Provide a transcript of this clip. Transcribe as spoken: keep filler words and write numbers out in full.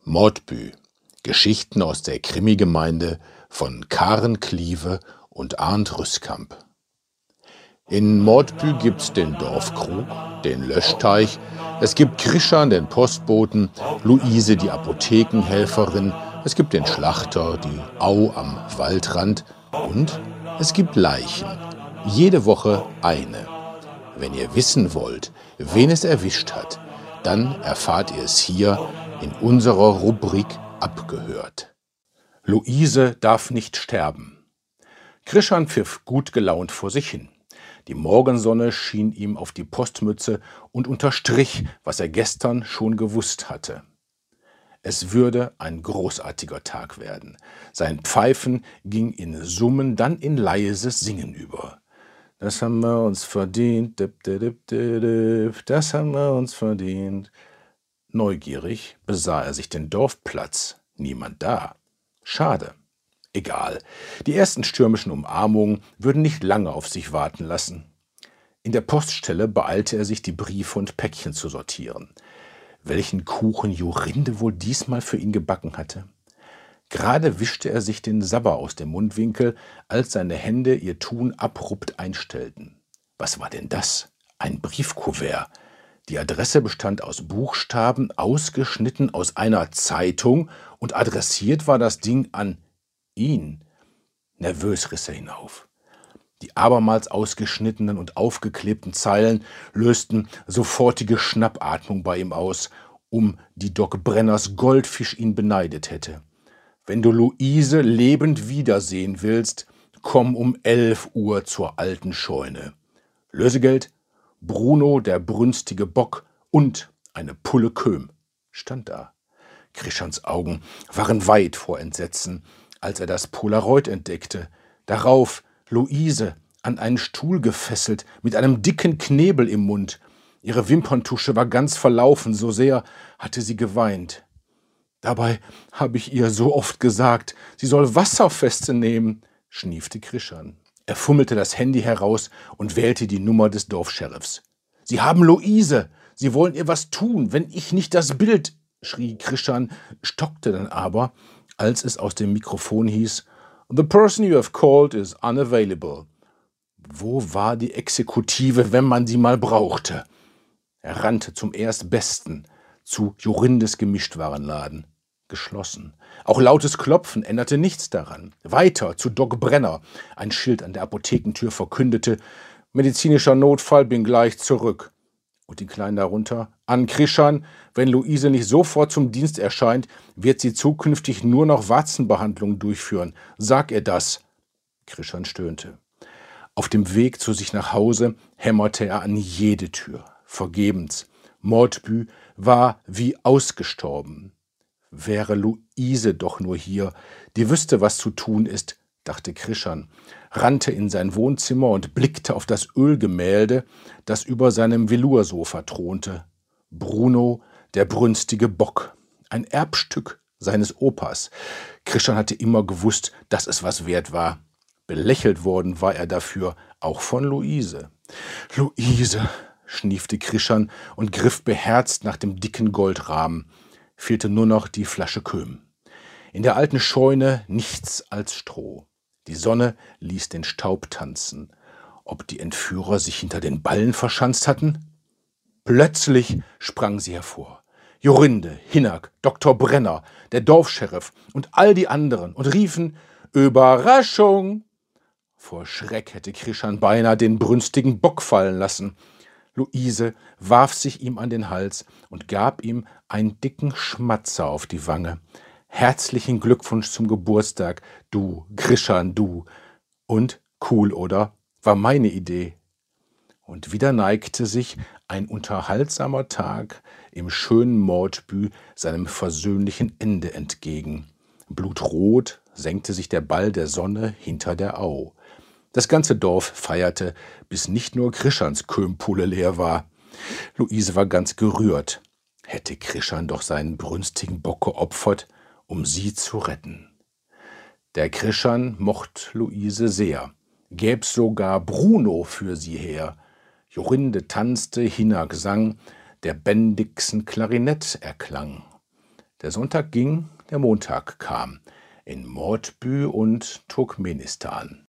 Mordbü. Geschichten aus der Krimigemeinde von Karen Kliewe und Arndt Rüskamp. In Mordbü gibt's den Dorfkrug, den Löschteich, es gibt Krischan, den Postboten, Luise, die Apothekenhelferin, es gibt den Schlachter, die Au am Waldrand und es gibt Leichen. Jede Woche eine. Wenn ihr wissen wollt, wen es erwischt hat, dann erfahrt ihr es hier in unserer Rubrik Abgehört. Luise darf nicht sterben. Krischan pfiff gut gelaunt vor sich hin. Die Morgensonne schien ihm auf die Postmütze und unterstrich, was er gestern schon gewusst hatte. Es würde ein großartiger Tag werden. Sein Pfeifen ging in Summen, dann in leises Singen über. Das haben wir uns verdient, das haben wir uns verdient. Neugierig besah er sich den Dorfplatz. Niemand da. Schade. Egal. Die ersten stürmischen Umarmungen würden nicht lange auf sich warten lassen. In der Poststelle beeilte er sich, die Briefe und Päckchen zu sortieren. Welchen Kuchen Jorinde wohl diesmal für ihn gebacken hatte? Gerade wischte er sich den Sabber aus dem Mundwinkel, als seine Hände ihr Tun abrupt einstellten. Was war denn das? Ein Briefkuvert. Die Adresse bestand aus Buchstaben, ausgeschnitten aus einer Zeitung, und adressiert war das Ding an ihn. Nervös riss er hinauf. Die abermals ausgeschnittenen und aufgeklebten Zeilen lösten sofortige Schnappatmung bei ihm aus, um die Doc Brenners Goldfisch ihn beneidet hätte. Wenn du Luise lebend wiedersehen willst, komm um elf Uhr zur alten Scheune. Lösegeld: Bruno, der brünstige Bock und eine Pulle Köhm, stand da. Krischans Augen waren weit vor Entsetzen, als er das Polaroid entdeckte. Darauf Luise, an einen Stuhl gefesselt, mit einem dicken Knebel im Mund. Ihre Wimperntusche war ganz verlaufen, so sehr hatte sie geweint. Dabei habe ich ihr so oft gesagt, sie soll Wasserfeste nehmen, schniefte Krischan. Er fummelte das Handy heraus und wählte die Nummer des Dorfscheriffs. »Sie haben Luise! Sie wollen ihr was tun, wenn ich nicht das Bild«, schrie Krischan, stockte dann aber, als es aus dem Mikrofon hieß, »The person you have called is unavailable.« Wo war die Exekutive, wenn man sie mal brauchte? Er rannte zum Erstbesten, zu Jorindes Gemischtwarenladen. Geschlossen. Auch lautes Klopfen änderte nichts daran. Weiter zu Doc Brenner. Ein Schild an der Apothekentür verkündete, »Medizinischer Notfall, bin gleich zurück.« Und die Kleinen darunter, »An Krischan, wenn Luise nicht sofort zum Dienst erscheint, wird sie zukünftig nur noch Warzenbehandlungen durchführen. Sag ihr das.« Krischan stöhnte. Auf dem Weg zu sich nach Hause hämmerte er an jede Tür. Vergebens. Mordbü war wie ausgestorben. Wäre Luise doch nur hier, die wüsste, was zu tun ist, dachte Krischan, rannte in sein Wohnzimmer und blickte auf das Ölgemälde, das über seinem Veloursofa thronte. Bruno, der brünstige Bock, ein Erbstück seines Opas. Krischan hatte immer gewusst, dass es was wert war. Belächelt worden war er dafür, auch von Luise. »Luise«, schniefte Krischan und griff beherzt nach dem dicken Goldrahmen. Fehlte nur noch die Flasche Köhm. In der alten Scheune nichts als Stroh. Die Sonne ließ den Staub tanzen. Ob die Entführer sich hinter den Ballen verschanzt hatten? Plötzlich sprang sie hervor. Jorinde, Hinnerk, Doktor Brenner, der Dorfscheriff und all die anderen und riefen »Überraschung!« Vor Schreck hätte Krischan beinahe den brünstigen Bock fallen lassen. Luise warf sich ihm an den Hals und gab ihm einen dicken Schmatzer auf die Wange. »Herzlichen Glückwunsch zum Geburtstag, du, Krischan, du!« Und, cool, oder? War meine Idee. Und wieder neigte sich ein unterhaltsamer Tag im schönen Mordbü seinem versöhnlichen Ende entgegen. Blutrot senkte sich der Ball der Sonne hinter der Au. Das ganze Dorf feierte, bis nicht nur Krischans Köhmpulle leer war. Luise war ganz gerührt. Hätte Krischan doch seinen brünstigen Bock geopfert, um sie zu retten. Der Krischan mocht Luise sehr, gäb sogar Bruno für sie her. Jorinde tanzte, Hinnerk sang, der bändigsten Klarinett erklang. Der Sonntag ging, der Montag kam in Mordbü und Turkmenistan.